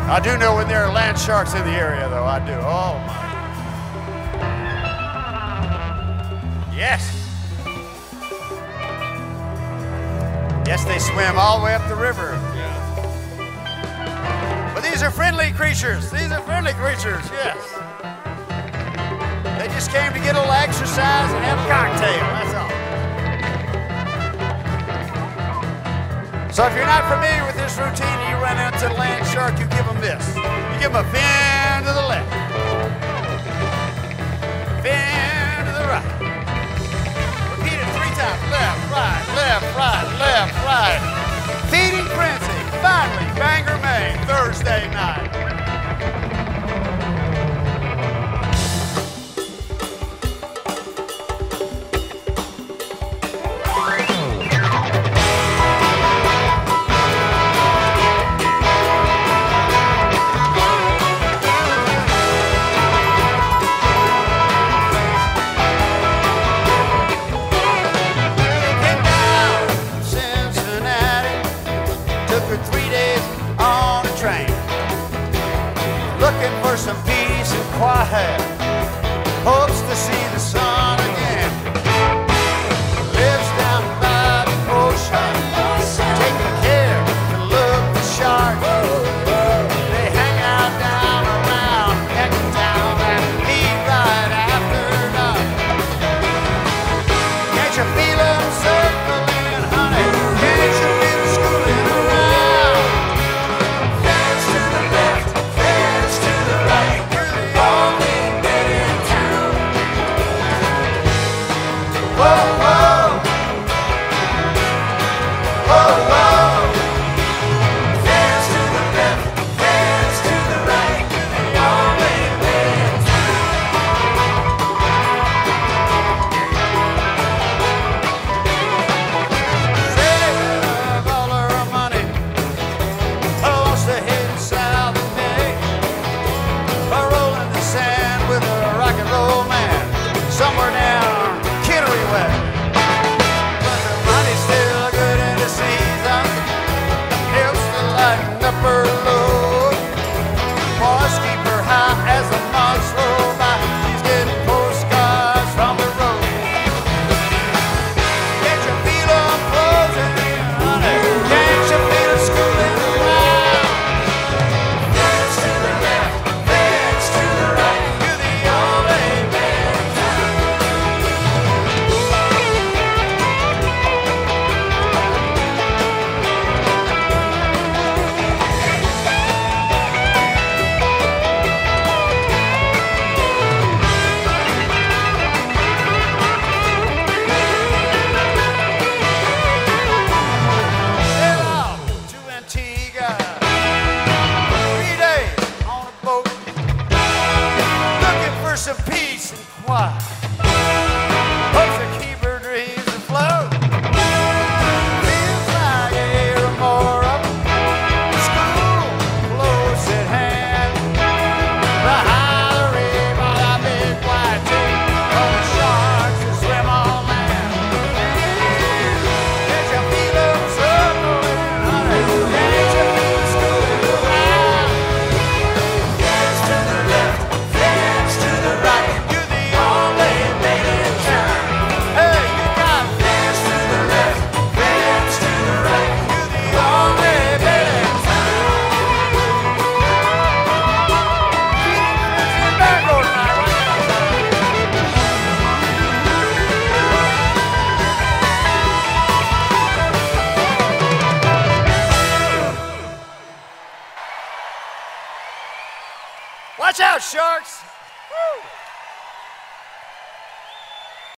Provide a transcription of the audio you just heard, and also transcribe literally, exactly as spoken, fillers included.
I do know when there are land sharks in the area, though. I do. Oh, my. Yes. Yes, they swim all the way up the river. Yeah. But these are friendly creatures. These are friendly creatures, yes. They just came to get a little exercise and have a cocktail, that's all. So if you're not familiar with this routine and you run into the land shark, you give them this. You give them a fin to the left, fin to the right. Repeat it three times. Left, right, left, right, left, right. Feeding frenzy. Finally, Bangor, Maine, Thursday night. Some peace and quiet, hopes to see the sun again. Lives down by the ocean, taking care to look the shark. They hang out down around Hectortown and meet right after dark. Can't you feel them circling, honey? Can't you feel them schooling around? Dance to the left, dance to the right. You're the only bit in town. Whoa, whoa. Whoa, whoa. Dance to the left, dance to the right. You're the only bit in town. Save all her money, close to heading south of me. A roll in the sand with a rock and roll man somewhere down Kittery way. But the money's still good in the season, helps to lighten up her load. Boys keep her high as the months roll by. She's getting postcards from the road. Can't you feel them closing in, honey? Can't you feel them schooling around? Dance to the left, dance to the right. You're the only man in town. Sail off to Antigua, three days on a boat, looking for some peace and quiet. Hopes to keep her dreams afloat. Feels like a year or more up. School close at hand. Behind the reef on a big white tee, all the sharks that swim on land. Can't you feel them circling, honey? Can't you feel them schooling around? Dance to the left, dance to the right. You're the only man in town. Hey, you got dance to the left, dance to the right. You're the only man in town. Back road tonight, right? Watch out, sharks!